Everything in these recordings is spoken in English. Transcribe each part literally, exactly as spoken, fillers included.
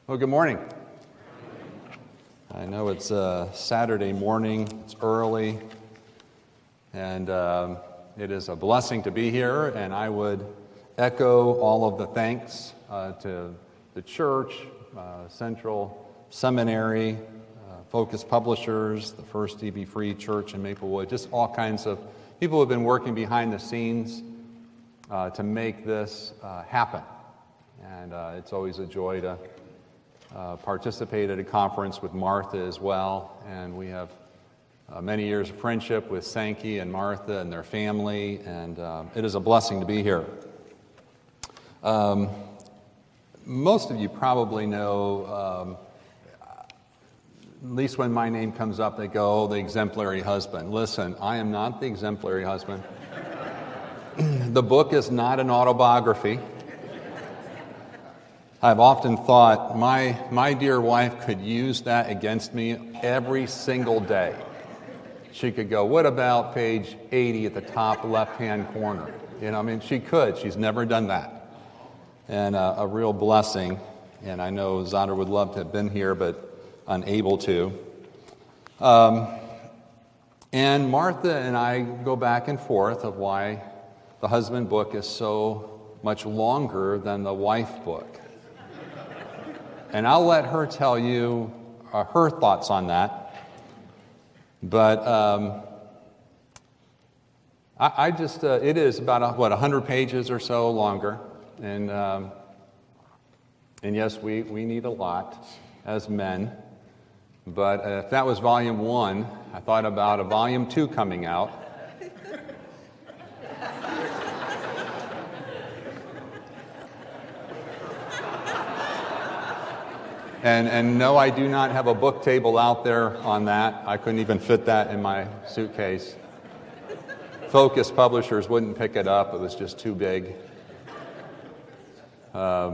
Well, good morning. I know it's a Saturday morning, it's early, and um, it is a blessing to be here, and I would echo all of the thanks uh, to the church, uh, Central Seminary, uh, Focus Publishers, the First E V Free Church in Maplewood, just all kinds of people who have been working behind the scenes uh, to make this uh, happen. And uh, it's always a joy to Uh, participate at a conference with Martha as well, and we have uh, many years of friendship with Sankey and Martha and their family, and uh, it is a blessing to be here. Um, most of you probably know, um, at least when my name comes up, they go, oh, the exemplary husband. Listen, I am not the exemplary husband. The book is not an autobiography. I've often thought my my dear wife could use that against me every single day. She could go, what about page eighty at the top left-hand corner? You know, I mean, she could. She's never done that. And uh, a real blessing. And I know Zadar would love to have been here, but unable to. Um, and Martha and I go back and forth of why the husband book is so much longer than the wife book. And I'll let her tell you uh, her thoughts on that. But um, I, I just, uh, it is about, a, what, one hundred pages or so longer. And um, and yes, we, we need a lot as men. But uh, if that was volume one, I thought about a volume two coming out. And, and no, I do not have a book table out there on that. I couldn't even fit that in my suitcase. Focus Publishers wouldn't pick it up. It was just too big. Uh,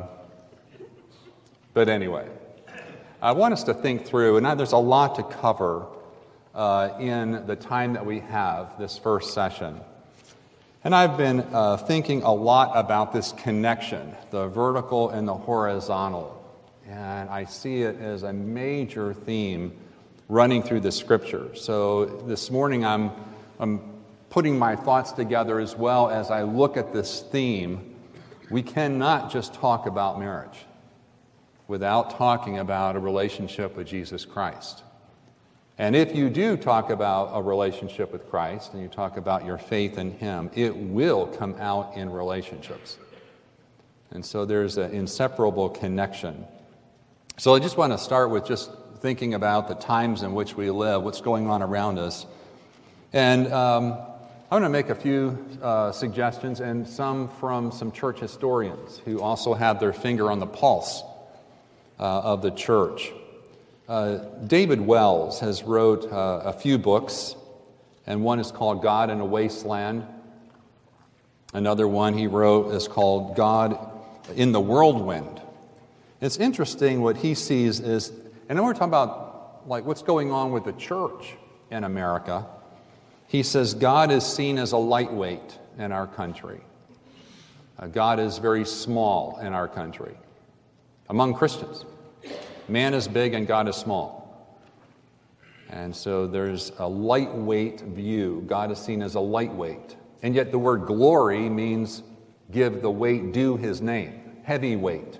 but anyway, I want us to think through, and there's a lot to cover uh, in the time that we have this first session. And I've been uh, thinking a lot about this connection, the vertical and the horizontal. And I see it as a major theme running through the Scripture. So this morning I'm, I'm putting my thoughts together as well as I look at this theme. We cannot just talk about marriage without talking about a relationship with Jesus Christ. And if you do talk about a relationship with Christ and you talk about your faith in Him, it will come out in relationships. And so there's an inseparable connection. So I just want to start with just thinking about the times in which we live, what's going on around us. And um, I want to make a few uh, suggestions, and some from some church historians who also have their finger on the pulse uh, of the church. Uh, David Wells has wrote uh, a few books, and one is called God in a Wasteland. Another one he wrote is called God in the Whirlwind. It's interesting what he sees is, and then we're talking about like what's going on with the church in America. He says God is seen as a lightweight in our country. Uh, God is very small in our country. Among Christians, man is big and God is small. And so there's a lightweight view. God is seen as a lightweight. And yet the word glory means give the weight due His name, heavyweight.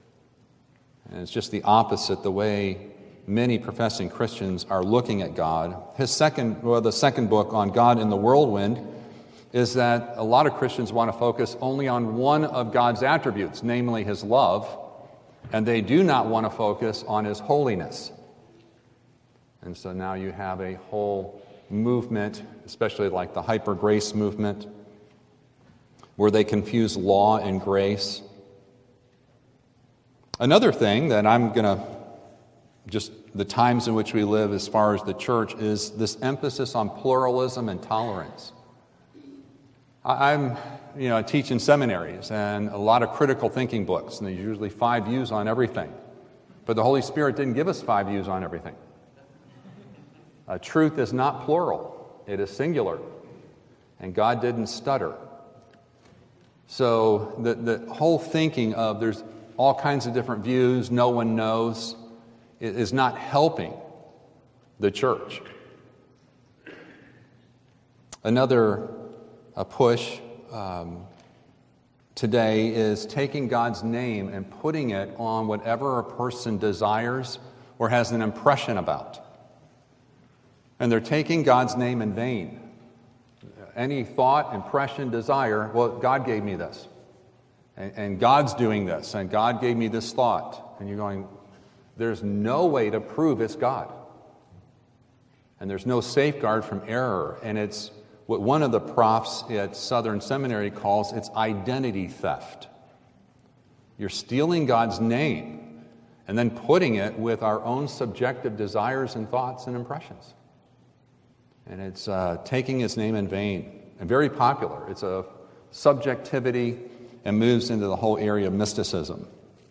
And it's just the opposite, the way many professing Christians are looking at God. His second, well, the second book on God in the Whirlwind is that a lot of Christians want to focus only on one of God's attributes, namely His love, and they do not want to focus on His holiness. And so now you have a whole movement, especially like the hyper-grace movement, where they confuse law and grace. Another thing that I'm going to, just the times in which we live as far as the church, is this emphasis on pluralism and tolerance. I'm, you know, I teach in seminaries and a lot of critical thinking books, and there's usually five views on everything. But the Holy Spirit didn't give us five views on everything. Uh, truth is not plural, it is singular. And God didn't stutter. So the, the whole thinking of there's all kinds of different views, no one knows, is not helping the church. Another a push um, today is taking God's name and putting it on whatever a person desires or has an impression about. And they're taking God's name in vain. Any thought, impression, desire, well, God gave me this. And, and God's doing this, and God gave me this thought. And you're going, there's no way to prove it's God. And there's no safeguard from error. And it's what one of the profs at Southern Seminary calls it's identity theft. You're stealing God's name and then putting it with our own subjective desires and thoughts and impressions. And it's uh, taking his name in vain and very popular. It's a subjectivity and moves into the whole area of mysticism.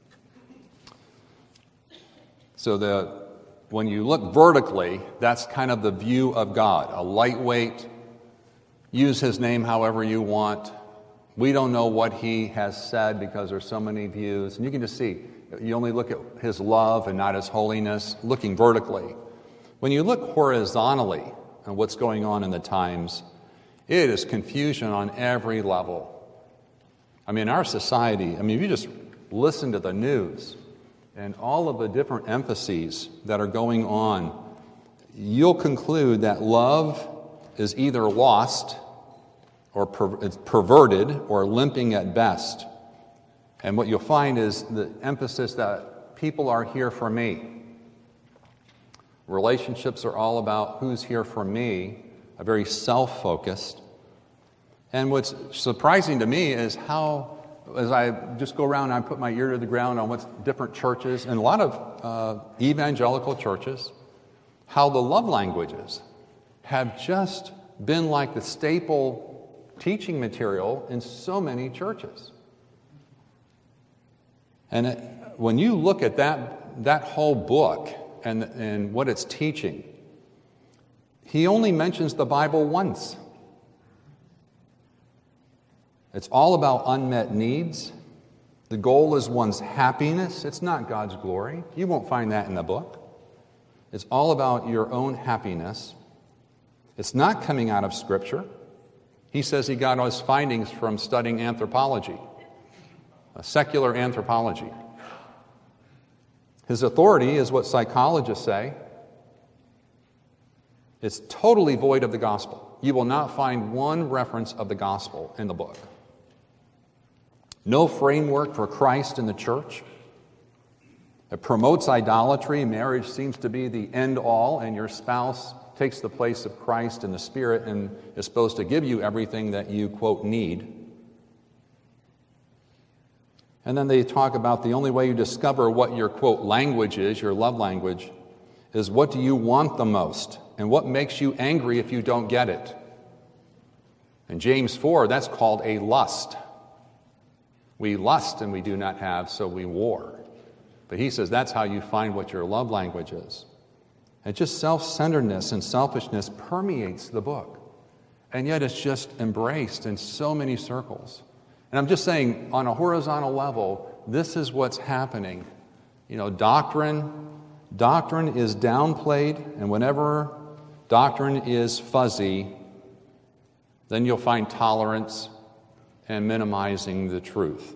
So the when you look vertically, that's kind of the view of God, a lightweight, use his name however you want. We don't know what he has said because there's so many views. And you can just see, you only look at his love and not his holiness, looking vertically. When you look horizontally at what's going on in the times, it is confusion on every level. I mean, our society, I mean, if you just listen to the news and all of the different emphases that are going on, you'll conclude that love is either lost or per- it's perverted or limping at best. And what you'll find is the emphasis that people are here for me. Relationships are all about who's here for me, a very self-focused. And what's surprising to me is how, as I just go around and I put my ear to the ground on what's different churches, and a lot of uh, evangelical churches, how the love languages have just been like the staple teaching material in so many churches. And it, when you look at that, that whole book and, and what it's teaching, he only mentions the Bible once. It's all about unmet needs. The goal is one's happiness. It's not God's glory. You won't find that in the book. It's all about your own happiness. It's not coming out of Scripture. He says he got his findings from studying anthropology, a secular anthropology. His authority is what psychologists say. It's totally void of the gospel. You will not find one reference of the gospel in the book. No framework for Christ in the church. It promotes idolatry. Marriage seems to be the end all, and your spouse takes the place of Christ in the Spirit and is supposed to give you everything that you, quote, need. And then they talk about the only way you discover what your, quote, language is, your love language, is what do you want the most and what makes you angry if you don't get it. In James four, that's called a lust. We lust and we do not have, so we war. But he says that's how you find what your love language is. And just self-centeredness and selfishness permeates the book. And yet it's just embraced in so many circles. And I'm just saying, on a horizontal level, this is what's happening. You know, doctrine, doctrine is downplayed, and whenever doctrine is fuzzy, then you'll find tolerance and minimizing the truth.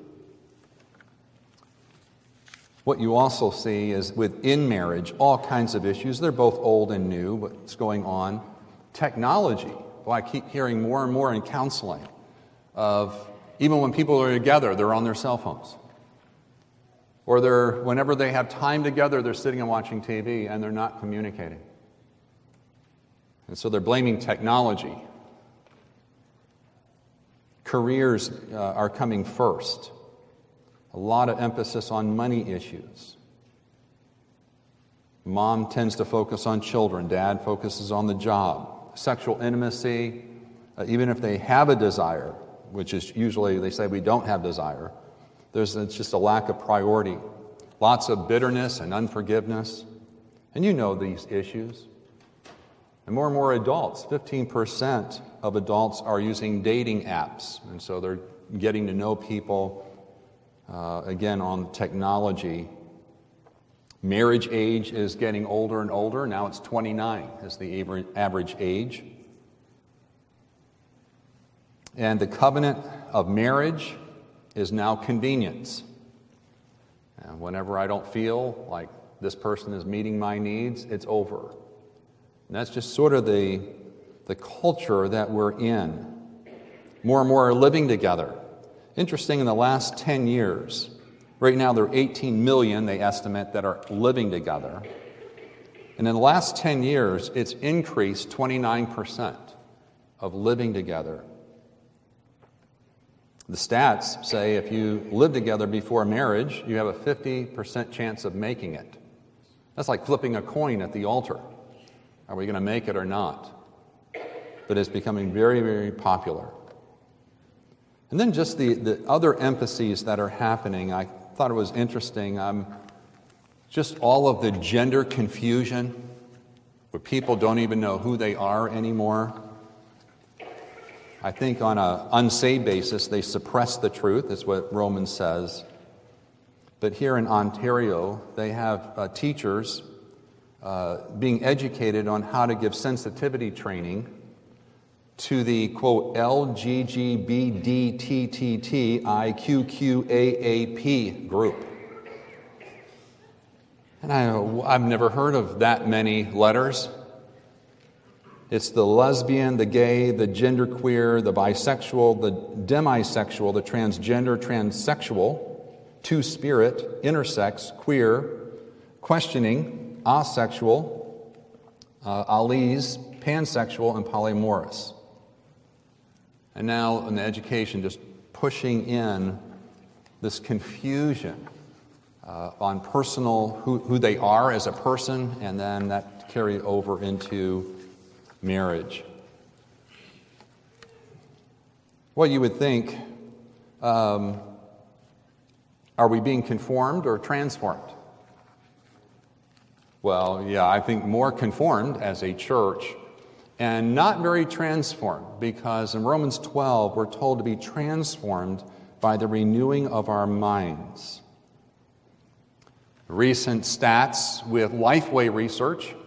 What you also see is within marriage, all kinds of issues. They're both old and new, what's going on. Technology. Well, I keep hearing more and more in counseling of even when people are together, they're on their cell phones. Or they're, whenever they have time together, they're sitting and watching T V and they're not communicating. And so they're blaming technology. Careers uh, are coming first. A lot of emphasis on money issues. Mom tends to focus on children. Dad focuses on the job. Sexual intimacy, uh, even if they have a desire, which is usually they say we don't have desire, there's it's just a lack of priority. Lots of bitterness and unforgiveness. And you know these issues. And more and more adults, fifteen percent of adults are using dating apps. And so they're getting to know people uh, again, on technology. Marriage age is getting older and older. Now it's twenty-nine is the average age. And the covenant of marriage is now convenience. And whenever I don't feel like this person is meeting my needs, it's over. And that's just sort of the, the culture that we're in. More and more are living together. Interesting, in the last ten years, right now there are eighteen million, they estimate, that are living together. And in the last ten years, it's increased twenty-nine percent of living together. The stats say if you live together before marriage, you have a fifty percent chance of making it. That's like flipping a coin at the altar. Are we going to make it or not? But it's becoming very, very popular. And then just the, the other emphases that are happening, I thought it was interesting. Um, just all of the gender confusion, where people don't even know who they are anymore. I think on an unsaved basis, they suppress the truth, is what Romans says. But here in Ontario, they have uh, teachers uh, being educated on how to give sensitivity training to the, quote, L G G B D T T T I Q Q A A P group. And I, I've never heard of that many letters. It's the lesbian, the gay, the genderqueer, the bisexual, the demisexual, the transgender, transsexual, two-spirit, intersex, queer, questioning, asexual, uh, alese, pansexual, and polymorous. And now in the education, just pushing in this confusion uh, on personal, who, who they are as a person, and then that carried over into marriage. Well, you would think, um, are we being conformed or transformed? Well, yeah, I think more conformed as a church, and not very transformed, because in Romans twelve, we're told to be transformed by the renewing of our minds. Recent stats with Lifeway research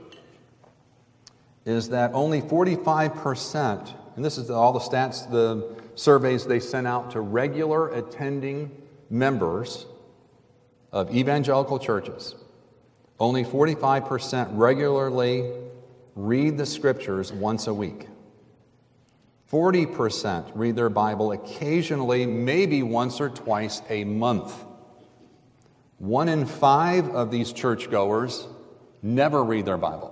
is that only forty-five percent, and this is all the stats, the surveys they sent out to regular attending members of evangelical churches, only forty-five percent regularly read the scriptures once a week. forty percent read their Bible occasionally, maybe once or twice a month. One in five of these churchgoers never read their Bible.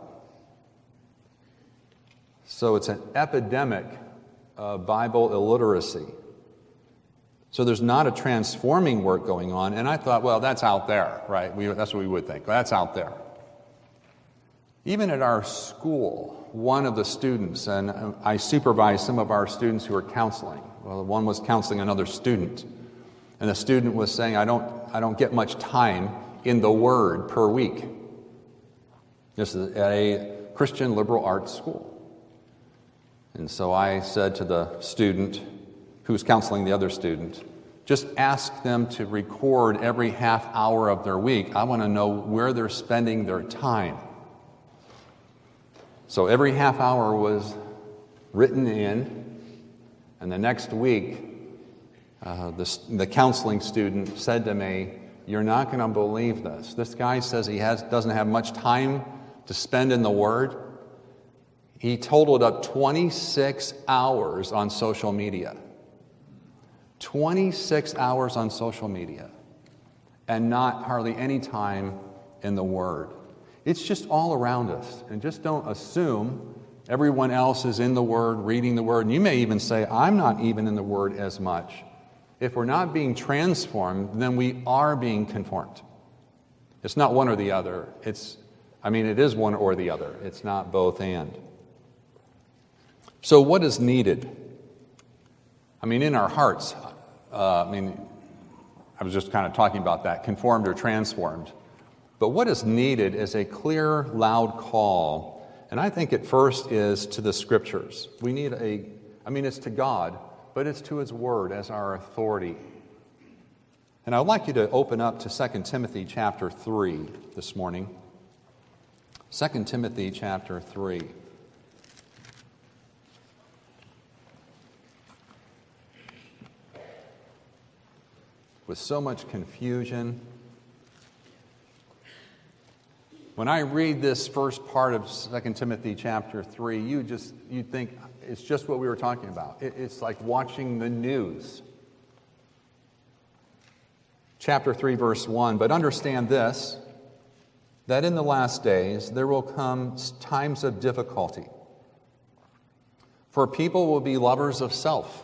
So it's an epidemic of Bible illiteracy. So there's not a transforming work going on. And I thought, well, that's out there, right? We, that's what we would think. That's out there. Even at our school, one of the students, and I supervise some of our students who are counseling. Well, one was counseling another student. And the student was saying, I don't, I don't get much time in the Word per week. This is at a Christian liberal arts school. And so I said to the student who was counseling the other student, just ask them to record every half hour of their week. I want to know where they're spending their time. So every half hour was written in, and the next week, uh, the, the counseling student said to me, you're not going to believe this. This guy says he has, doesn't have much time to spend in the Word. He totaled up twenty-six hours on social media. twenty-six hours on social media, and not hardly any time in the Word. It's just all around us, and just don't assume everyone else is in the Word, reading the Word. And you may even say, I'm not even in the Word as much. If we're not being transformed, then we are being conformed. It's not one or the other. It's, I mean, it is one or the other. It's not both and. So what is needed? I mean, in our hearts, uh, I mean, I was just kind of talking about that, conformed or transformed. But what is needed is a clear, loud call. And I think at first is to the Scriptures. We need a, I mean, it's to God, but it's to His Word as our authority. And I would like you to open up to Second Timothy chapter three this morning. Second Timothy chapter three. With so much confusion, when I read this first part of Second Timothy chapter three, you just you think it's just what we were talking about. It, it's like watching the news. Chapter three, verse one, but understand this, that in the last days there will come times of difficulty. For people will be lovers of self,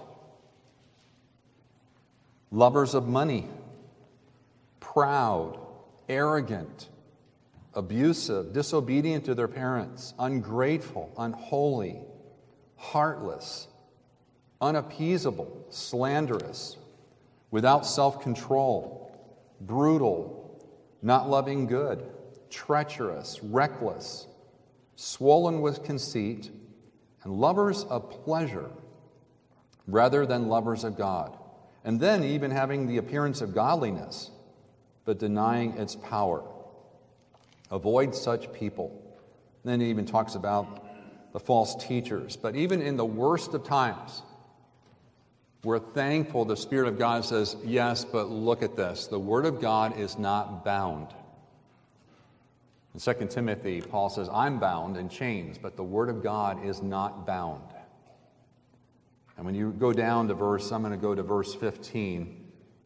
lovers of money, proud, arrogant, abusive, disobedient to their parents, ungrateful, unholy, heartless, unappeasable, slanderous, without self-control, brutal, not loving good, treacherous, reckless, swollen with conceit, and lovers of pleasure rather than lovers of God. And then even having the appearance of godliness, but denying its power. Avoid such people. And then he even talks about the false teachers. But even in the worst of times, we're thankful the Spirit of God says, yes, but look at this. The Word of God is not bound. In Second Timothy, Paul says, I'm bound in chains, but the Word of God is not bound. And when you go down to verse, I'm going to go to verse fifteen,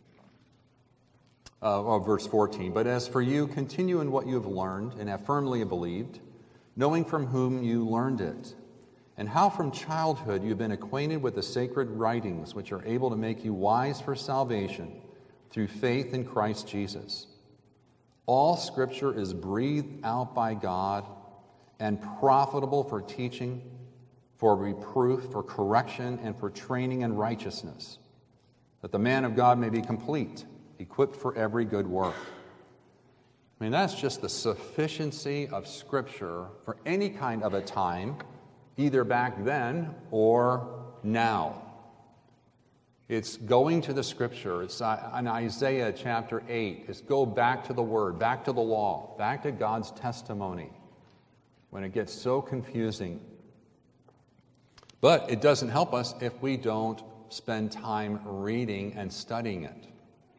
uh, or verse fourteen. But as for you, continue in what you have learned and have firmly believed, knowing from whom you learned it, and how from childhood you have been acquainted with the sacred writings, which are able to make you wise for salvation through faith in Christ Jesus. All Scripture is breathed out by God and profitable for teaching, for reproof, for correction, and for training in righteousness, that the man of God may be complete, equipped for every good work. I mean, that's just the sufficiency of Scripture for any kind of a time, either back then or now. It's going to the Scripture. It's in Isaiah chapter eight. It's go back to the Word, back to the law, back to God's testimony when it gets so confusing. But it doesn't help us if we don't spend time reading and studying it.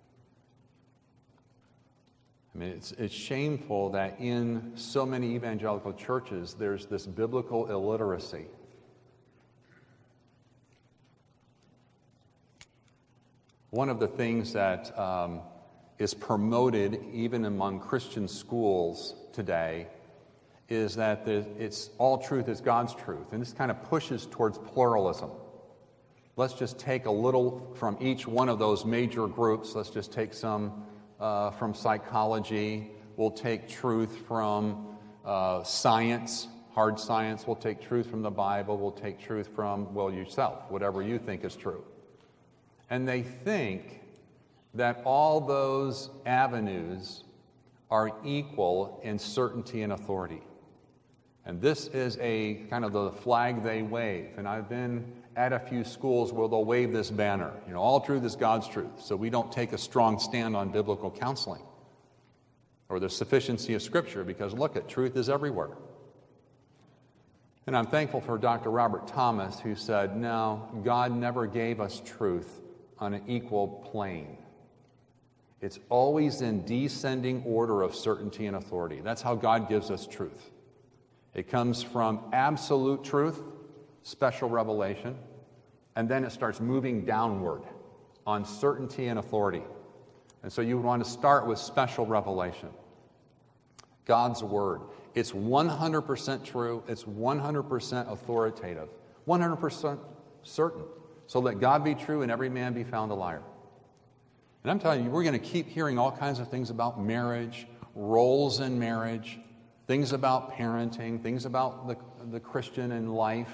I mean, it's, it's shameful that in so many evangelical churches there's this biblical illiteracy. One of the things that um, is promoted even among Christian schools today is that the, it's all truth is God's truth, and this kind of pushes towards pluralism. Let's just take a little from each one of those major groups. Let's just take some uh, from psychology. We'll take truth from uh, science, hard science. We'll take truth from the Bible. We'll take truth from, well, yourself, whatever you think is true. And they think that all those avenues are equal in certainty and authority. And this is a kind of the flag they wave. And I've been at a few schools where they'll wave this banner. You know, all truth is God's truth. So we don't take a strong stand on biblical counseling or the sufficiency of Scripture because, look, at truth is everywhere. And I'm thankful for Doctor Robert Thomas, who said, no, God never gave us truth on an equal plane. It's always in descending order of certainty and authority. That's how God gives us truth. It comes from absolute truth, special revelation, and then it starts moving downward on certainty and authority. And so you would want to start with special revelation. God's Word. It's one hundred percent true. It's one hundred percent authoritative. one hundred percent certain. So let God be true and every man be found a liar. And I'm telling you, we're going to keep hearing all kinds of things about marriage, roles in marriage, things about parenting, things about the, the Christian in life.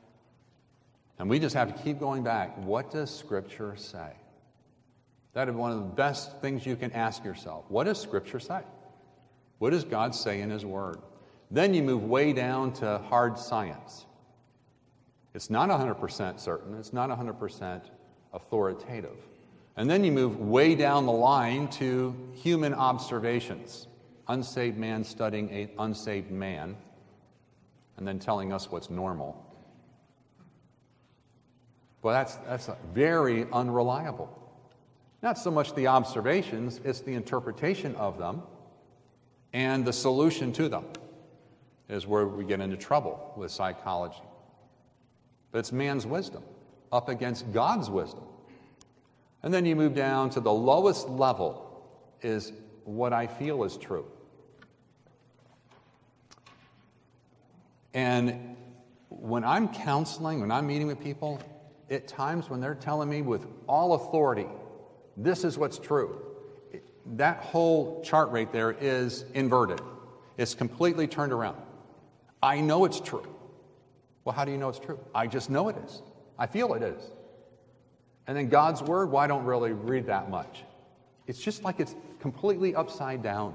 And we just have to keep going back. What does Scripture say? That is one of the best things you can ask yourself. What does Scripture say? What does God say in His Word? Then you move way down to hard science. It's not one hundred percent certain. It's not one hundred percent authoritative. And then you move way down the line to human observations. Unsaved man studying an unsaved man, and then telling us what's normal. Well, that's, that's very unreliable. Not so much the observations, it's the interpretation of them and the solution to them is where we get into trouble with psychology. But it's man's wisdom up against God's wisdom. And then you move down to the lowest level is what I feel is true. And when I'm counseling, when I'm meeting with people, at times when they're telling me with all authority, this is what's true, that whole chart right there is inverted. It's completely turned around. I know it's true. Well, how do you know it's true? I just know it is. I feel it is. And then God's Word, well, I don't really read that much. It's just like it's completely upside down.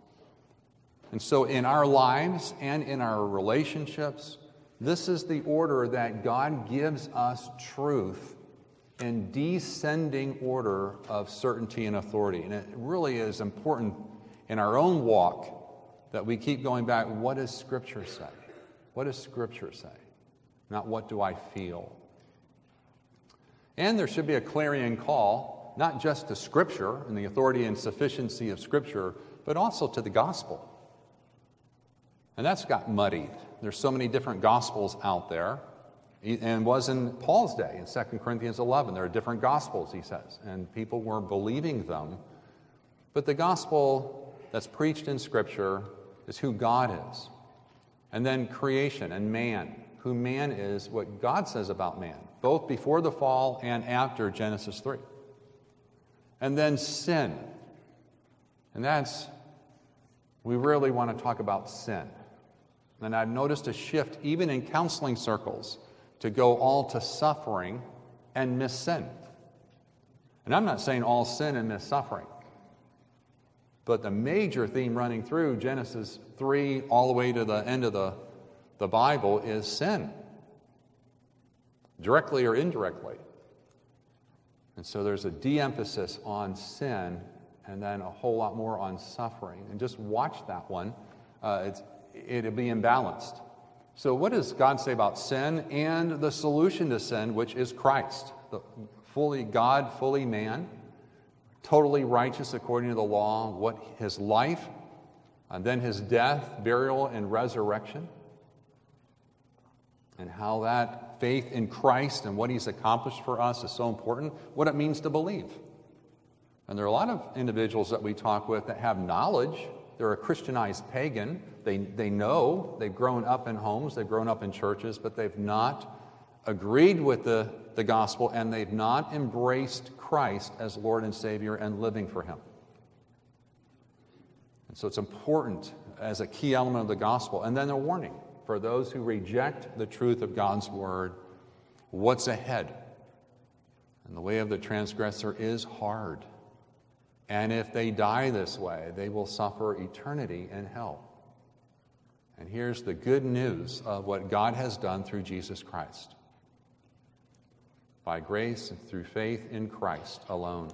And so in our lives and in our relationships, this is the order that God gives us truth in descending order of certainty and authority. And it really is important in our own walk that we keep going back, what does Scripture say? What does Scripture say? Not what do I feel? And there should be a clarion call, not just to Scripture and the authority and sufficiency of Scripture, but also to the gospel. And that's got muddied. There's so many different gospels out there. And was in Paul's day, in Second Corinthians eleven. There are different gospels, he says, and people were believing them. But the gospel that's preached in Scripture is who God is. And then creation and man, who man is, what God says about man, both before the fall and after Genesis three. And then sin. And that's, we really want to talk about sin. And I've noticed a shift, even in counseling circles, to go all to suffering and miss sin. And I'm not saying all sin and miss suffering. But the major theme running through Genesis three all the way to the end of the, the Bible is sin. Directly or indirectly. And so there's a de-emphasis on sin and then a whole lot more on suffering. And just watch that one. Uh, it's, it'll be imbalanced. So what does God say about sin and the solution to sin, which is Christ? The fully God, fully man, totally righteous according to the law, what his life, and then his death, burial, and resurrection, and how that faith in Christ and what he's accomplished for us is so important, what it means to believe. And there are a lot of individuals that we talk with that have knowledge. They're a Christianized pagan. They, they know, they've grown up in homes, they've grown up in churches, but they've not agreed with the, the gospel and they've not embraced Christ as Lord and Savior and living for him. And so it's important as a key element of the gospel. And then a warning for those who reject the truth of God's word, what's ahead? And the way of the transgressor is hard. And if they die this way, they will suffer eternity in hell. And here's the good news of what God has done through Jesus Christ. By grace and through faith in Christ alone.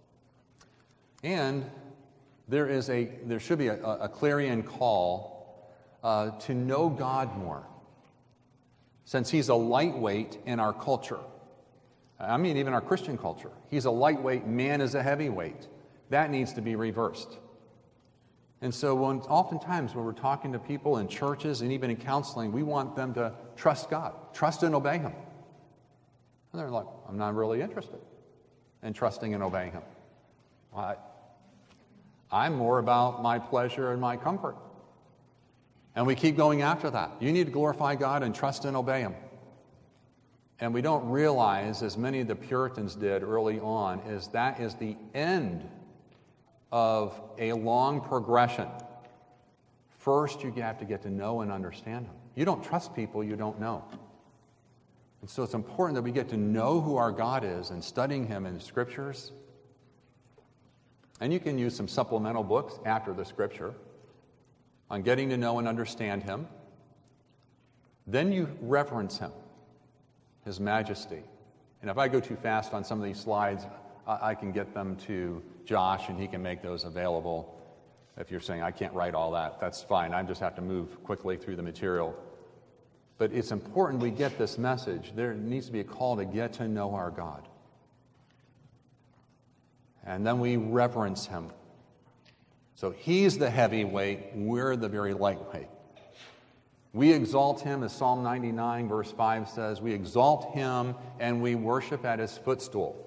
And there is a there should be a, a clarion call uh, to know God more. Since he's a lightweight in our culture. I mean, even our Christian culture. He's a lightweight, man is a heavyweight. That needs to be reversed. And so when, oftentimes when we're talking to people in churches and even in counseling, we want them to trust God, trust and obey him. And they're like, I'm not really interested in trusting and obeying him. I, I'm more about my pleasure and my comfort. And we keep going after that. You need to glorify God and trust and obey him. And we don't realize, as many of the Puritans did early on, is that is the end of a long progression. First, you have to get to know and understand him. You don't trust people you don't know. And so it's important that we get to know who our God is and studying him in the scriptures. And you can use some supplemental books after the scripture on getting to know and understand him. Then you reverence him, his majesty. And if I go too fast on some of these slides, uh, I, I can get them to Josh, and he can make those available. If you're saying, I can't write all that, that's fine. I just have to move quickly through the material. But it's important we get this message. There needs to be a call to get to know our God. And then we reverence him. So he's the heavyweight, we're the very lightweight. We exalt him, as Psalm ninety-nine, verse five says, we exalt him and we worship at his footstool.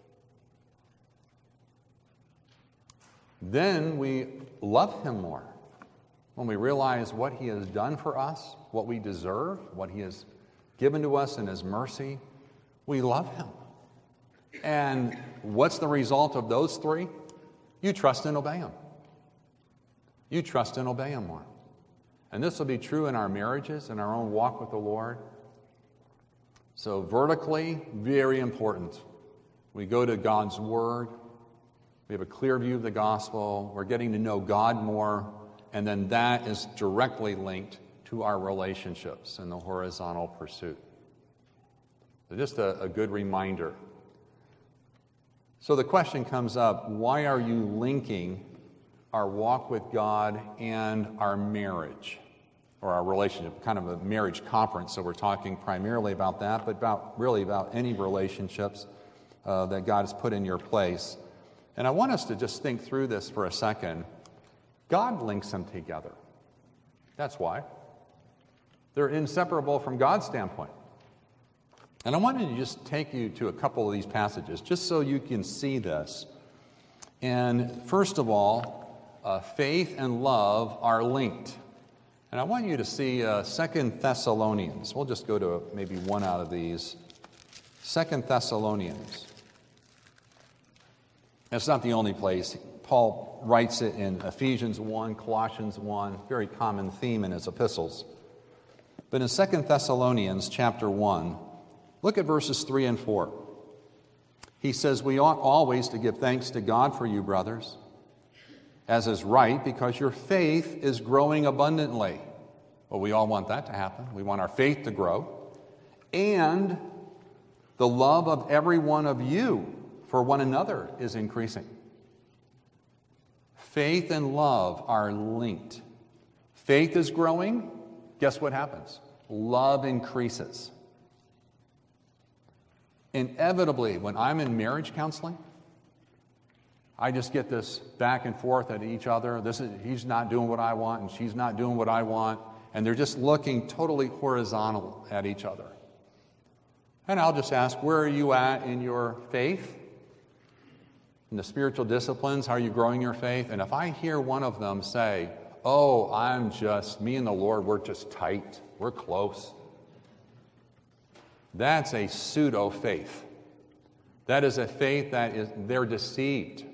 Then we love him more. When we realize what he has done for us, what we deserve, what he has given to us in his mercy, we love him. And what's the result of those three? You trust and obey him. You trust and obey him more. And this will be true in our marriages, in our own walk with the Lord. So vertically, very important. We go to God's Word. We have a clear view of the gospel. We're getting to know God more. And then that is directly linked to our relationships in the horizontal pursuit. So just a, a good reminder. So the question comes up, why are you linking our walk with God and our marriage, or our relationship, kind of a marriage conference, so we're talking primarily about that, but about really about any relationships uh, that God has put in your place. And I want us to just think through this for a second. God links them together. That's why. They're inseparable from God's standpoint. And I wanted to just take you to a couple of these passages, just so you can see this. And first of all, uh, faith and love are linked. And I want you to see uh, Second Thessalonians. We'll just go to maybe one out of these. Second Thessalonians. It's not the only place. Paul writes it in Ephesians one, Colossians one, very common theme in his epistles. But in Second Thessalonians chapter one, look at verses three and four. He says, we ought always to give thanks to God for you, brothers, as is right, because your faith is growing abundantly. Well, we all want that to happen. We want our faith to grow. And the love of every one of you for one another is increasing. Faith and love are linked. Faith is growing. Guess what happens? Love increases. Inevitably, when I'm in marriage counseling, I just get this back and forth at each other. This is, he's not doing what I want, and she's not doing what I want, and they're just looking totally horizontal at each other. And I'll just ask, where are you at in your faith? In the spiritual disciplines, how are you growing your faith? And if I hear one of them say, oh, I'm just, me and the Lord, we're just tight, we're close. That's a pseudo-faith. That is a faith that is, they're deceived.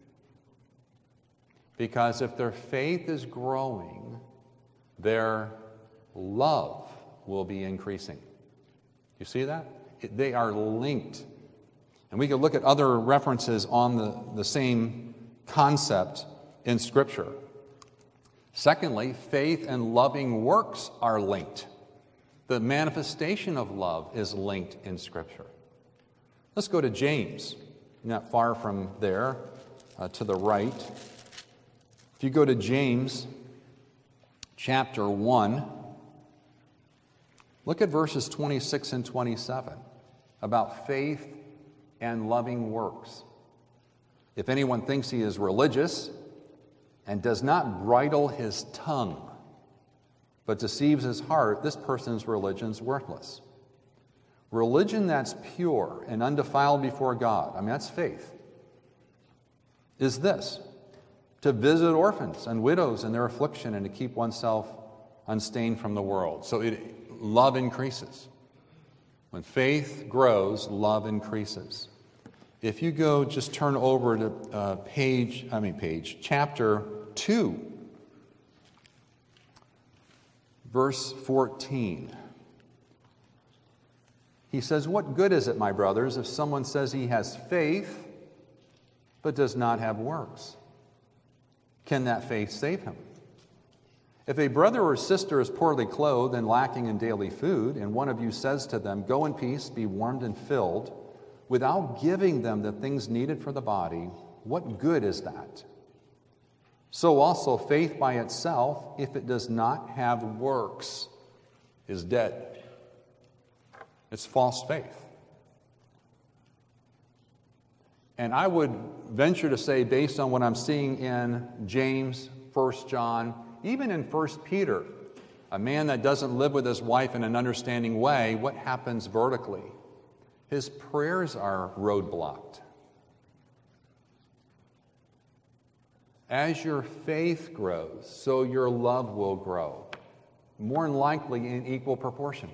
Because if their faith is growing, their love will be increasing. You see that? It, they are linked. And we could look at other references on the, the same concept in Scripture. Secondly, faith and loving works are linked. The manifestation of love is linked in Scripture. Let's go to James, not far from there, uh, to the right. If you go to James chapter one, look at verses twenty-six and twenty-seven about faith and loving works. If anyone thinks he is religious and does not bridle his tongue, but deceives his heart, this person's religion is worthless. Religion that's pure and undefiled before God, I mean, that's faith, is this: to visit orphans and widows in their affliction and to keep oneself unstained from the world. So it, love increases. When faith grows, love increases. If you go, just turn over to uh, page, I mean page, chapter two, verse fourteen. He says, what good is it, my brothers, if someone says he has faith but does not have works? Can that faith save him? If a brother or sister is poorly clothed and lacking in daily food, and one of you says to them, go in peace, be warmed and filled, without giving them the things needed for the body, what good is that? So also faith by itself, if it does not have works, is dead. It's false faith. And I would venture to say, based on what I'm seeing in James, First John, even in First Peter, a man that doesn't live with his wife in an understanding way, what happens vertically? His prayers are roadblocked. As your faith grows, so your love will grow, more than likely in equal proportion.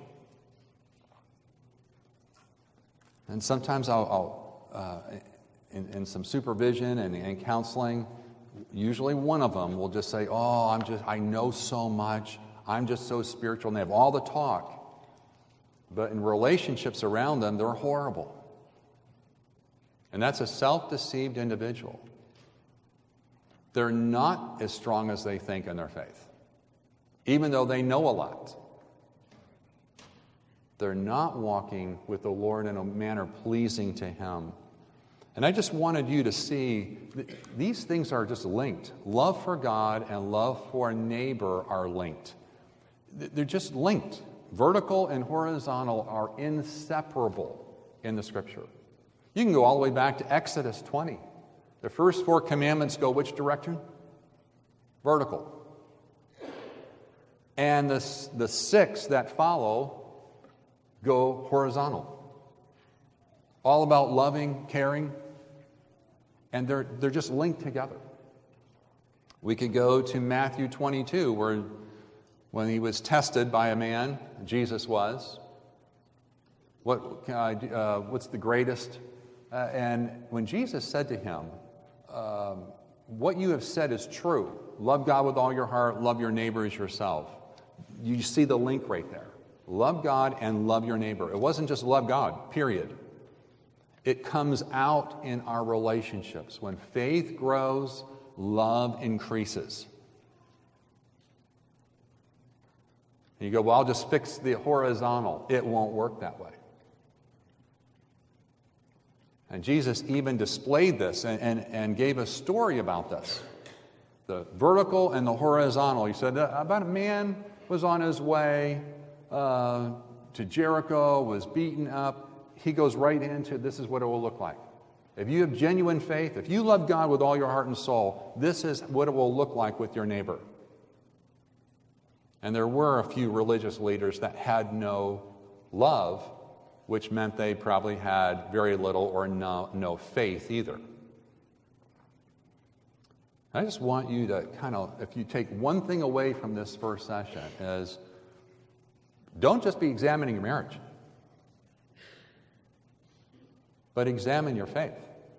And sometimes I'll, I'll uh, in, in some supervision and, and counseling, usually one of them will just say, oh, I'm just, I know so much. I'm just so spiritual. And they have all the talk. But in relationships around them, they're horrible. And that's a self-deceived individual. They're not as strong as they think in their faith, even though they know a lot. They're not walking with the Lord in a manner pleasing to Him. And I just wanted you to see that these things are just linked. Love for God and love for neighbor are linked. They're just linked. Vertical and horizontal are inseparable in the Scripture. You can go all the way back to Exodus twenty. The first four commandments go which direction? Vertical. And the, the six that follow go horizontal. All about loving, caring, and they're, they're just linked together. We could go to Matthew twenty-two, where when he was tested by a man, Jesus was, what can I do, uh, what's the greatest? Uh, and when Jesus said to him, um, what you have said is true. Love God with all your heart, love your neighbor as yourself. You see the link right there. Love God and love your neighbor. It wasn't just love God, period. It comes out in our relationships. When faith grows, love increases. And you go, well, I'll just fix the horizontal. It won't work that way. And Jesus even displayed this and, and, and gave a story about this. The vertical and the horizontal. He said about a man was on his way uh, to Jericho, was beaten up. He goes right into this is what it will look like. If you have genuine faith, if you love God with all your heart and soul, this is what it will look like with your neighbor. And there were a few religious leaders that had no love, which meant they probably had very little or no, no faith either. I just want you to kind of, if you take one thing away from this first session, is don't just be examining your marriage, but examine your faith.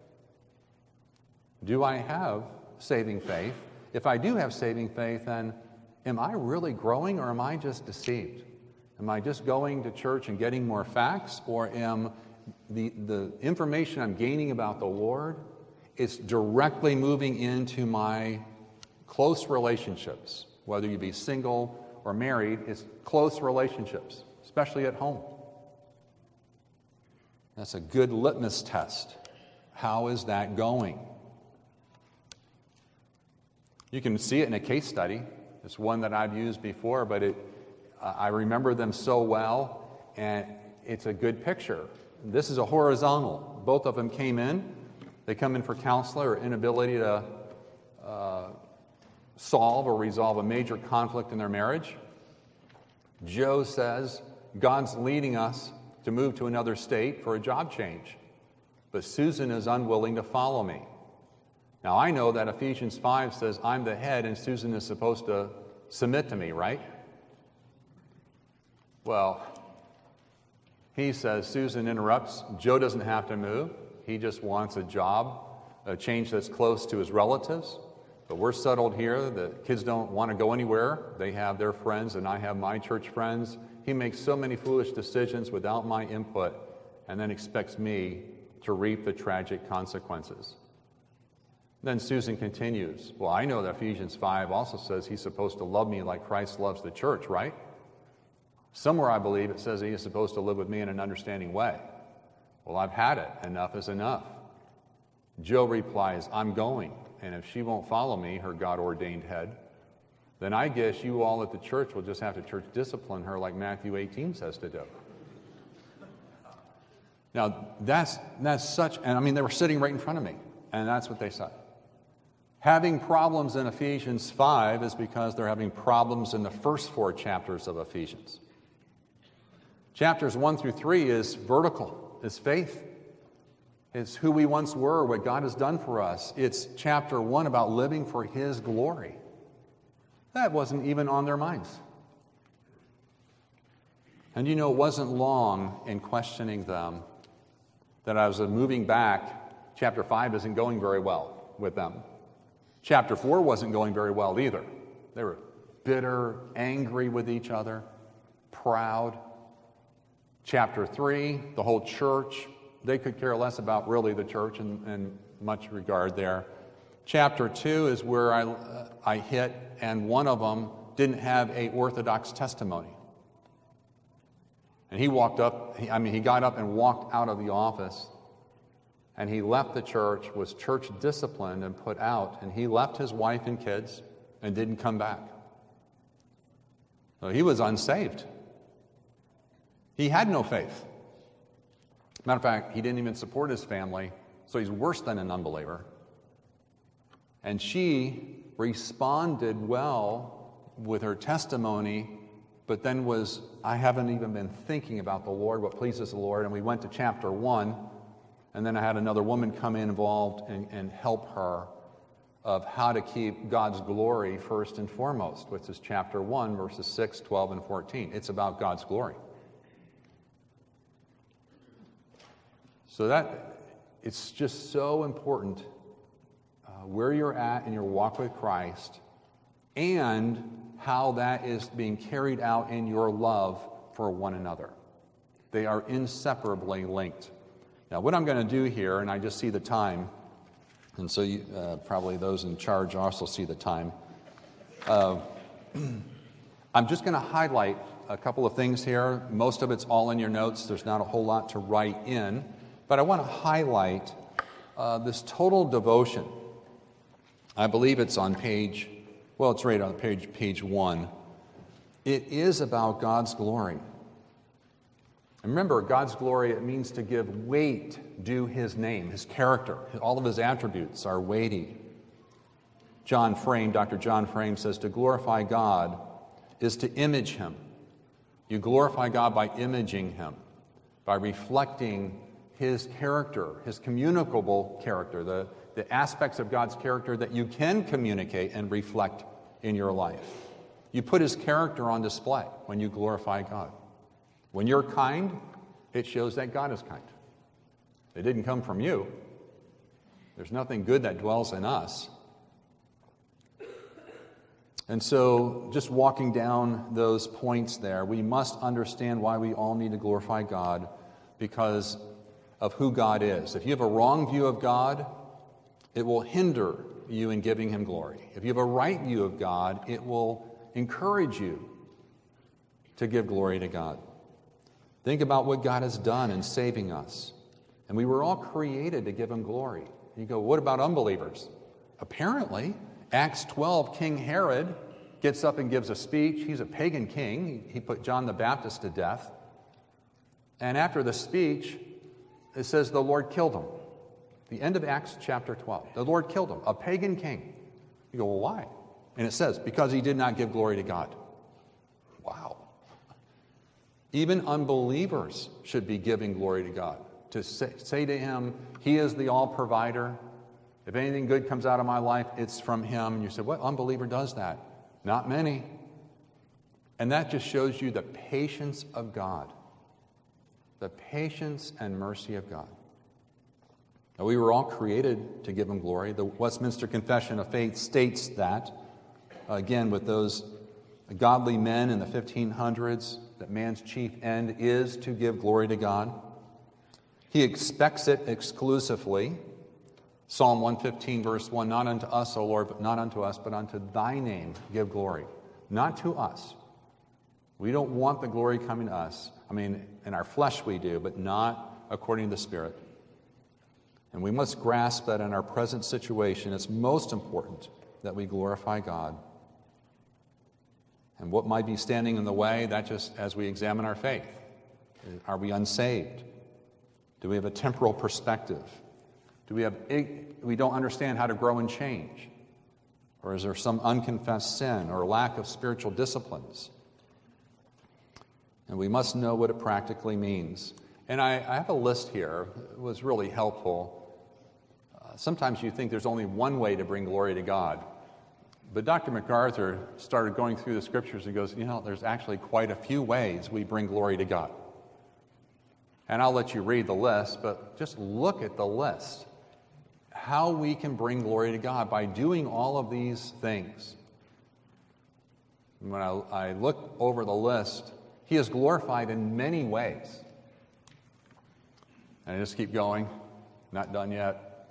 Do I have saving faith? If I do have saving faith, then am I really growing or am I just deceived? Am I just going to church and getting more facts, or am the, the information I'm gaining about the Lord is directly moving into my close relationships, whether you be single or married, it's close relationships, especially at home. That's a good litmus test. How is that going? You can see it in a case study. It's one that I've used before, but it, uh, I remember them so well, and it's a good picture. This is a horizontal. Both of them came in. They come in for counselor or inability to uh, solve or resolve a major conflict in their marriage. Joe says, God's leading us to move to another state for a job change, but Susan is unwilling to follow me. Now, I know that Ephesians five says I'm the head and Susan is supposed to submit to me, right? Well, he says Susan interrupts. Joe doesn't have to move. He just wants a job, a change that's close to his relatives. But we're settled here. The kids don't want to go anywhere. They have their friends, and I have my church friends. He makes so many foolish decisions without my input and then expects me to reap the tragic consequences. Then Susan continues, well, I know that Ephesians five also says he's supposed to love me like Christ loves the church, right? Somewhere I believe it says he is supposed to live with me in an understanding way. Well, I've had it. Enough is enough. Jill replies, I'm going, and if she won't follow me, her God-ordained head, then I guess you all at the church will just have to church discipline her like Matthew eighteen says to do. Now, that's, that's such, and I mean, they were sitting right in front of me, and that's what they said. Having problems in Ephesians five is because they're having problems in the first four chapters of Ephesians. Chapters one through three is vertical, is faith. It's who we once were, what God has done for us. It's chapter one about living for His glory. That wasn't even on their minds. And you know, it wasn't long in questioning them that I was moving back. Chapter five isn't going very well with them. Chapter four wasn't going very well either. They were bitter, angry with each other, proud. Chapter three, the whole church, they could care less about really the church in, in much regard there. Chapter two is where I, uh, I hit, and one of them didn't have a orthodox testimony. And he walked up, he, I mean, he got up and walked out of the office, and he left the church, was church disciplined and put out, and he left his wife and kids and didn't come back. So he was unsaved. He had no faith. Matter of fact, he didn't even support his family, so he's worse than an unbeliever. And she responded well with her testimony, but then was, I haven't even been thinking about the Lord, what pleases the Lord. And we went to chapter one, and then I had another woman come in involved and, and help her of how to keep God's glory first and foremost, which is chapter one, verses six, twelve, and fourteen. It's about God's glory. So that, it's just so important uh, where you're at in your walk with Christ and how that is being carried out in your love for one another. They are inseparably linked. Now, what I'm going to do here, and I just see the time, and so you, uh, probably those in charge also see the time. Uh, I'm just going to highlight a couple of things here. Most of it's all in your notes. There's not a whole lot to write in. But I want to highlight uh, this total devotion. I believe it's on page, well, it's right on page, page one. It is about God's glory. And remember, God's glory, it means to give weight due His name, His character. All of His attributes are weighty. John Frame, Doctor John Frame says, to glorify God is to image Him. You glorify God by imaging Him, by reflecting His character, His communicable character, the, the aspects of God's character that you can communicate and reflect in your life. You put His character on display when you glorify God. When you're kind, it shows that God is kind. It didn't come from you. There's nothing good that dwells in us. And so, just walking down those points there, we must understand why we all need to glorify God, because of who God is. If you have a wrong view of God, it will hinder you in giving Him glory. If you have a right view of God, it will encourage you to give glory to God. Think about what God has done in saving us. And we were all created to give Him glory. You go, what about unbelievers? Apparently, Acts twelve, King Herod gets up and gives a speech. He's a pagan king. He put John the Baptist to death. And after the speech, it says the Lord killed him. The end of Acts chapter twelve. The Lord killed him, a pagan king. You go, well, why? And it says, because he did not give glory to God. Wow. Even unbelievers should be giving glory to God. To say, say to Him, He is the all-provider. If anything good comes out of my life, it's from Him. And you say, what unbeliever does that? Not many. And that just shows you the patience of God. The patience and mercy of God. Now, we were all created to give Him glory. The Westminster Confession of Faith states that, again, with those godly men in the fifteen hundreds, that man's chief end is to give glory to God. He expects it exclusively. Psalm one fifteen, verse one, not unto us, O Lord, but not unto us, but unto Thy name give glory. Not to us. We don't want the glory coming to us. I mean, in our flesh we do, but not according to the Spirit. And we must grasp that in our present situation, it's most important that we glorify God. And what might be standing in the way, that just as we examine our faith. Are we unsaved? Do we have a temporal perspective? Do we have we don't understand how to grow and change? Or is there some unconfessed sin or lack of spiritual disciplines? And we must know what it practically means. And I, I have a list here. It was really helpful. Uh, sometimes you think there's only one way to bring glory to God. But Doctor MacArthur started going through the scriptures and goes, you know, there's actually quite a few ways we bring glory to God. And I'll let you read the list, but just look at the list. How we can bring glory to God by doing all of these things. When I, I look over the list, He is glorified in many ways. And I just keep going, not done yet.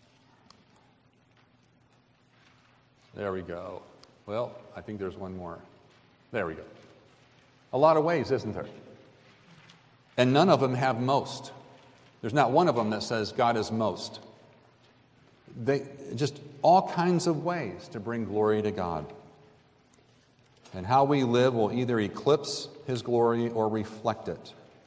There we go. Well, I think there's one more. There we go. A lot of ways, isn't there? And none of them have most. There's not one of them that says God is most. They just all kinds of ways to bring glory to God. And how we live will either eclipse His glory or reflect it.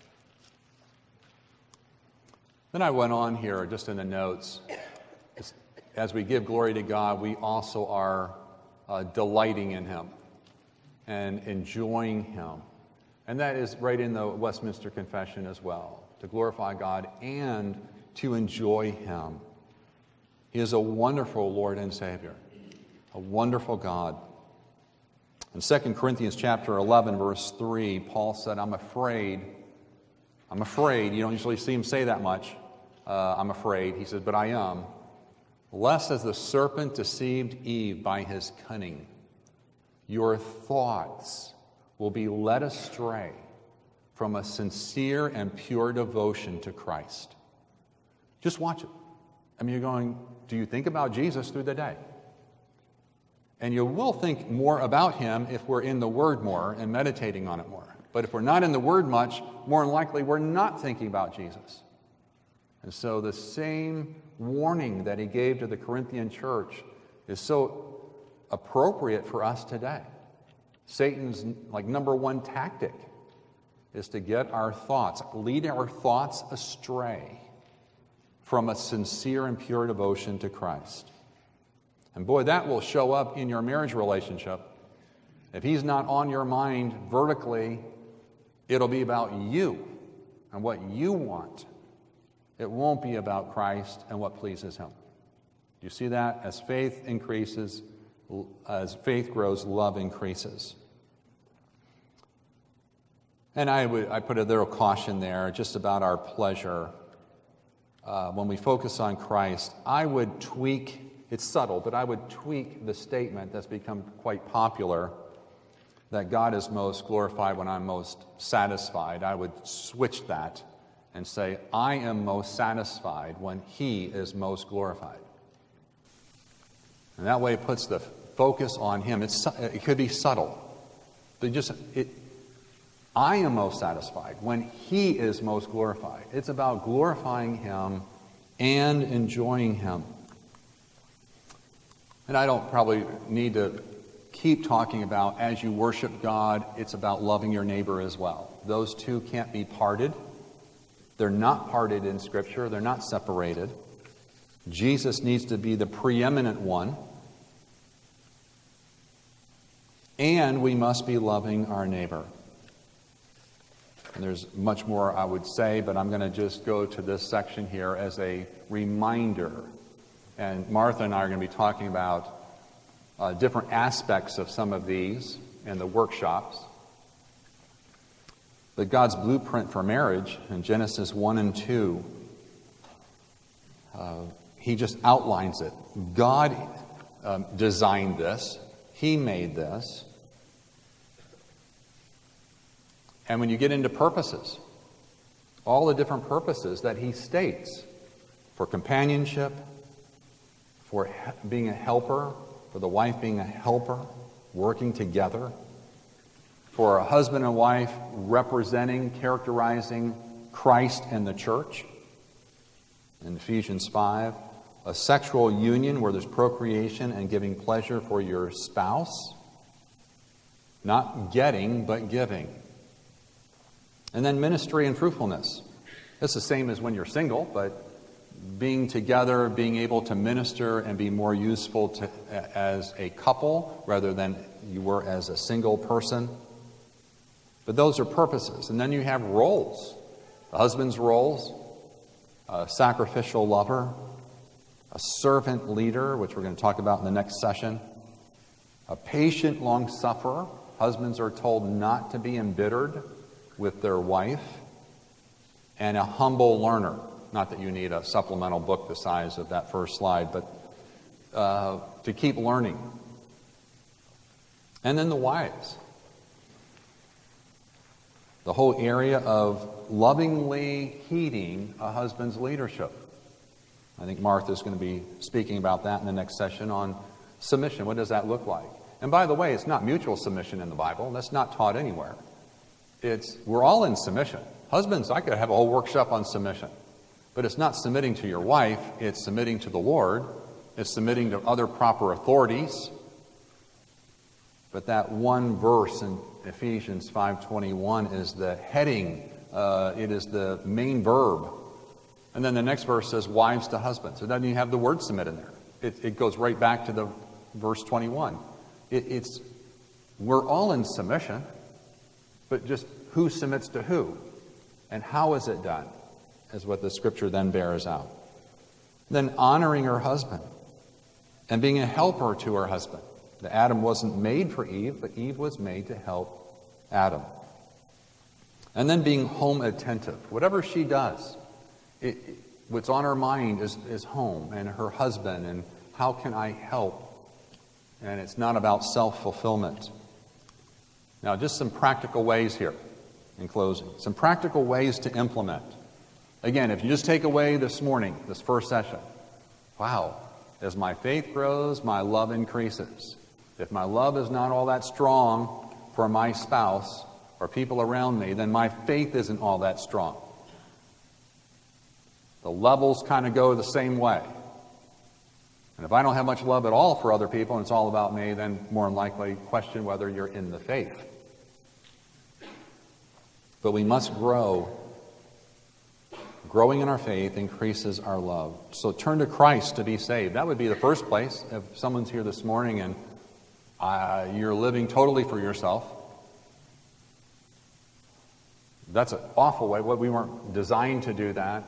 Then I went on here just in the notes. As we give glory to God, we also are uh, delighting in Him and enjoying Him. And that is right in the Westminster Confession as well, to glorify God and to enjoy Him. He is a wonderful Lord and Savior, a wonderful God. In Second Corinthians chapter eleven, verse three, Paul said, I'm afraid, I'm afraid, you don't usually see him say that much, uh, I'm afraid. He said, but I am, lest as the serpent deceived Eve by his cunning, your thoughts will be led astray from a sincere and pure devotion to Christ. Just watch it. I mean, you're going, do you think about Jesus through the day? And you will think more about Him if we're in the Word more and meditating on it more. But if we're not in the Word much, more than likely we're not thinking about Jesus. And so the same warning that he gave to the Corinthian church is so appropriate for us today. Satan's like number one tactic is to get our thoughts, lead our thoughts astray from a sincere and pure devotion to Christ. And boy, that will show up in your marriage relationship. If he's not on your mind vertically, it'll be about you and what you want. It won't be about Christ and what pleases Him. Do you see that? As faith increases, as faith grows, love increases. And I would I put a little caution there just about our pleasure. Uh, when we focus on Christ, I would tweak, it's subtle, but I would tweak the statement that's become quite popular, that God is most glorified when I'm most satisfied. I would switch that and say, I am most satisfied when He is most glorified. And that way it puts the focus on Him. It's, it could be subtle, but just it. I am most satisfied when He is most glorified. It's about glorifying Him and enjoying Him. And I don't probably need to keep talking about as you worship God, it's about loving your neighbor as well. Those two can't be parted. They're not parted in Scripture. They're not separated. Jesus needs to be the preeminent one. And we must be loving our neighbor. And there's much more I would say, but I'm going to just go to this section here as a reminder. And Martha and I are going to be talking about uh, different aspects of some of these in the workshops. But God's blueprint for marriage in Genesis one and two, uh, He just outlines it. God um, designed this. He made this. And when you get into purposes, all the different purposes that He states for companionship, for he- being a helper, for the wife being a helper, working together, for a husband and wife representing, characterizing Christ and the church in Ephesians five. A sexual union where there's procreation and giving pleasure for your spouse. Not getting, but giving. And then ministry and fruitfulness. It's the same as when you're single, but being together, being able to minister and be more useful to, as a couple rather than you were as a single person. But those are purposes. And then you have roles. The husband's roles, a sacrificial lover, a servant leader, which we're going to talk about in the next session, a patient long-sufferer. Husbands are told not to be embittered with their wife, and a humble learner. Not that you need a supplemental book the size of that first slide, but uh, to keep learning. And then the wives. The whole area of lovingly heeding a husband's leadership. I think Martha's going to be speaking about that in the next session on submission. What does that look like? And by the way, it's not mutual submission in the Bible. That's not taught anywhere. It's we're all in submission. Husbands, I could have a whole workshop on submission. But it's not submitting to your wife. It's submitting to the Lord. It's submitting to other proper authorities. But that one verse in Ephesians five twenty-one is the heading. Uh, it is the main verb. And then the next verse says, wives to husbands. It doesn't even have the word submit in there. It, it goes right back to the verse twenty-one. It, it's, we're all in submission, but just who submits to who? And how is it done? Is what the scripture then bears out. Then honoring her husband and being a helper to her husband. The Adam wasn't made for Eve, but Eve was made to help Adam. And then being home attentive. Whatever she does, it, it, what's on her mind is, is home and her husband and how can I help? And it's not about self-fulfillment. Now, just some practical ways here in closing. Some practical ways to implement. Again, if you just take away this morning, this first session, wow, as my faith grows, my love increases. If my love is not all that strong for my spouse or people around me, then my faith isn't all that strong. The levels kind of go the same way. And if I don't have much love at all for other people and it's all about me, then more than likely question whether you're in the faith. But we must grow. Growing in our faith increases our love. So turn to Christ to be saved. That would be the first place. If someone's here this morning and uh, you're living totally for yourself, that's an awful way. We weren't designed to do that.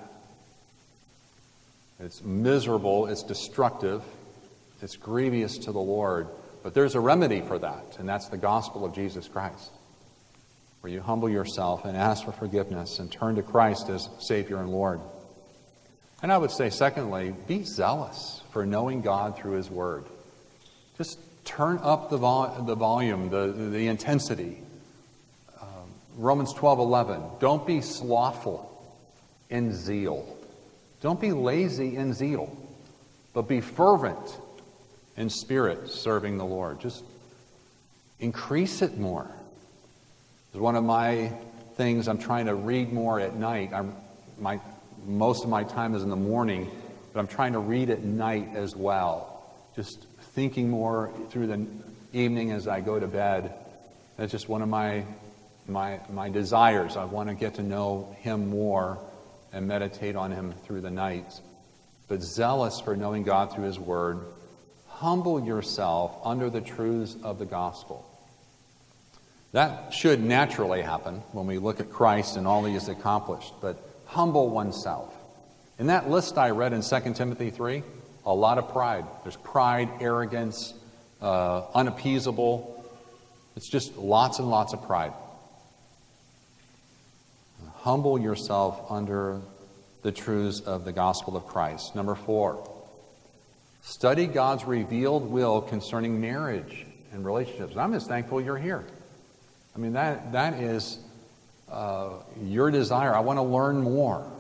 It's miserable. It's destructive. It's grievous to the Lord. But there's a remedy for that, and that's the gospel of Jesus Christ, where you humble yourself and ask for forgiveness and turn to Christ as Savior and Lord. And I would say, secondly, be zealous for knowing God through His Word. Just turn up the, vol- the volume, the, the intensity. Um, Romans twelve eleven, don't be slothful in zeal. Don't be lazy in zeal, but be fervent in spirit, serving the Lord. Just increase it more. It's one of my things. I'm trying to read more at night. I'm, my, most of my time is in the morning, but I'm trying to read at night as well. Just thinking more through the evening as I go to bed. That's just one of my, my, my desires. I want to get to know Him more and meditate on Him through the night. But zealous for knowing God through His Word. Humble yourself under the truths of the gospel. That should naturally happen when we look at Christ and all He has accomplished. But humble oneself. In that list I read in Second Timothy three, a lot of pride. There's pride, arrogance, uh, unappeasable. It's just lots and lots of pride. Humble yourself under the truths of the gospel of Christ. Number four, study God's revealed will concerning marriage and relationships. I'm just thankful you're here. I mean, that that is uh, your desire. I want to learn more.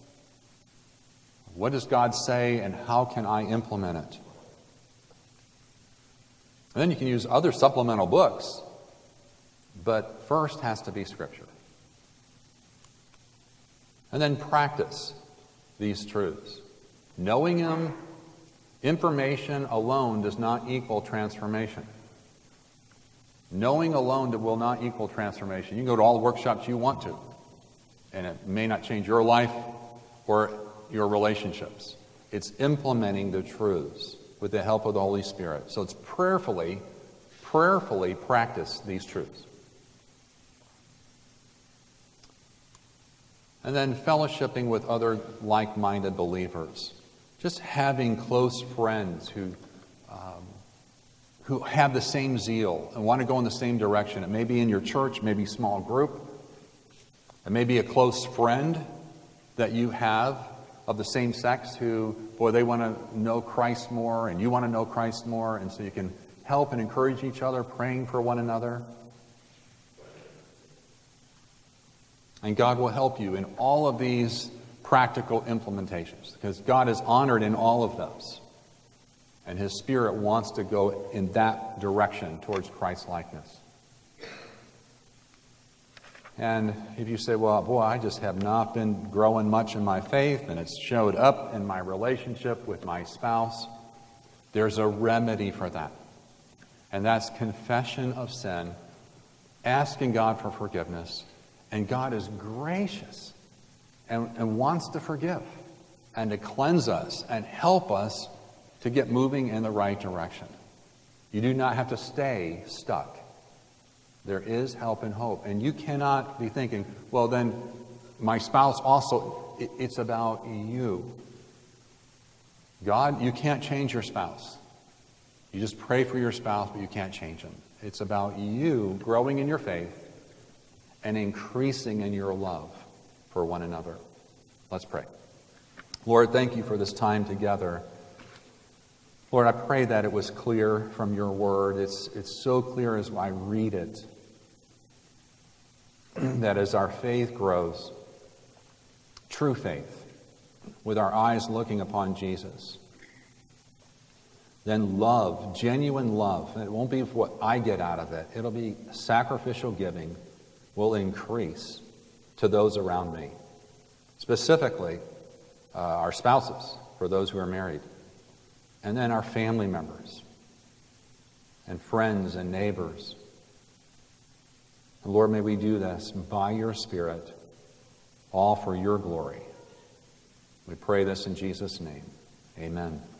What does God say and how can I implement it? And then you can use other supplemental books, but first has to be Scripture. And then practice these truths. Knowing Him, information alone does not equal transformation. Knowing alone will not equal transformation. You can go to all the workshops you want to, and it may not change your life or your relationships. It's implementing the truths with the help of the Holy Spirit. So it's prayerfully, prayerfully practice these truths. And then fellowshipping with other like-minded believers. Just having close friends who um, who have the same zeal and want to go in the same direction. It may be in your church, maybe small group. It may be a close friend that you have of the same sex who, boy, they want to know Christ more and you want to know Christ more, and so you can help and encourage each other, praying for one another. And God will help you in all of these practical implementations, because God is honored in all of those. And His Spirit wants to go in that direction towards Christ-likeness. And if you say, well, boy, I just have not been growing much in my faith, and it's showed up in my relationship with my spouse, there's a remedy for that. And that's confession of sin, asking God for forgiveness. And God is gracious and, and wants to forgive and to cleanse us and help us to get moving in the right direction. You do not have to stay stuck. There is help and hope. And you cannot be thinking, well, then my spouse also, it, it's about you. God, you can't change your spouse. You just pray for your spouse, but you can't change them. It's about you growing in your faith and increasing in your love for one another. Let's pray. Lord, thank you for this time together. Lord, I pray that it was clear from your word. It's, it's so clear as I read it, that as our faith grows, true faith, with our eyes looking upon Jesus, then love, genuine love, and it won't be what I get out of it, it'll be sacrificial giving, will increase to those around me. Specifically, uh, our spouses, for those who are married. And then our family members and friends and neighbors. And Lord, may we do this by your Spirit, all for your glory. We pray this in Jesus' name. Amen.